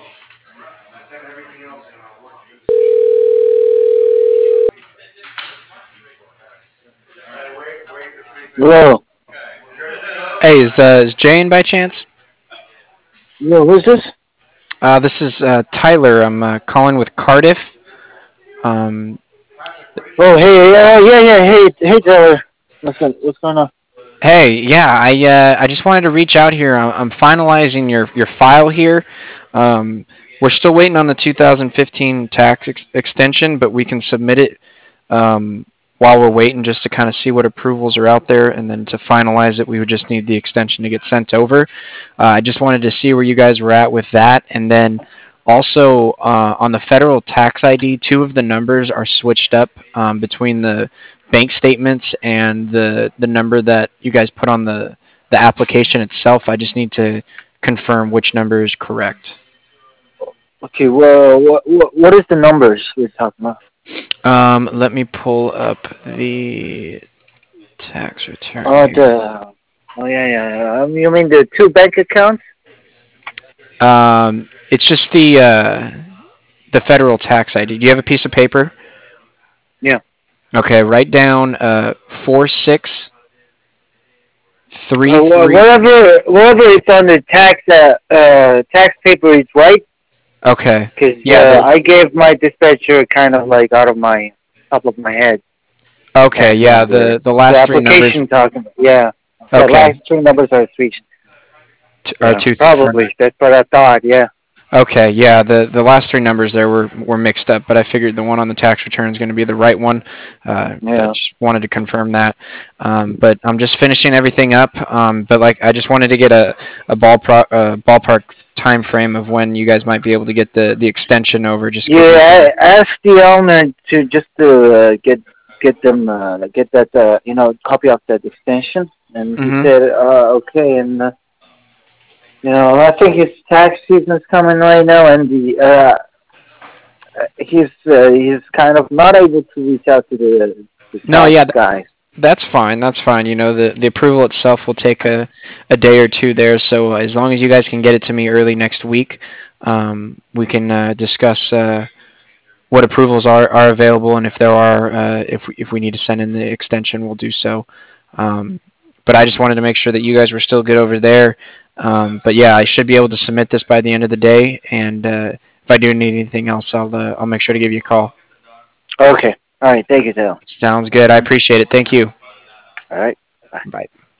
Hello. Hey, is Jane by chance? Yo, who's this? This is Tyler. I'm calling with Cardiff. Um, Oh, hey, yeah. Hey, Taylor. What's going on? hey, yeah, I just wanted to reach out here. I'm finalizing your file here. Um, we're still waiting on the 2015 tax extension, but we can submit it while we're waiting just to kind of see what approvals are out there, and then to finalize it, we would just need the extension to get sent over. I just wanted to see where you guys were at with that, and then also on the federal tax ID, two of the numbers are switched up between the bank statements and the number that you guys put on the application itself. I just need to confirm which number is correct. Okay, well, what is the numbers we're talking about? Let me pull up the tax return Oh, here. yeah. You mean the two bank accounts? It's just the federal tax ID. Do you have a piece of paper? Yeah. Okay, write down 4633. Whatever it's on the tax paper is right, Okay. because Yeah, I gave my dispatcher kind of like out of my top of my head okay, that yeah, number. the The last three numbers. application talking. Yeah. The Okay, last three numbers are switched. are Yeah, two different. probably. That's what I thought. Yeah. Okay, yeah, the last three numbers there were mixed up, but I figured the one on the tax return is going to be the right one. I Yeah. just wanted to confirm that. But I'm just finishing everything up. But like, I just wanted to get a ballpark time frame of when you guys might be able to get the extension over, just because we Yeah, can. I asked the owner to just to get them get that copy of that extension, and he Hmm. said okay, and I think his tax season is coming right now, and the he's kind of not able to reach out to the No, tax yeah, guy. that's fine. That's fine. You know, the approval itself will take a day or two there. So as long as you guys can get it to me early next week, we can discuss what approvals are available, and if there are, if we need to send in the extension, we'll do so. Um, but I just wanted to make sure that you guys were still good over there. But yeah, I should be able to submit this by the end of the day, and if I do need anything else, I'll make sure to give you a call. Okay, all right, thank you, Dale. Sounds good. I appreciate it. Thank you. All right. Bye.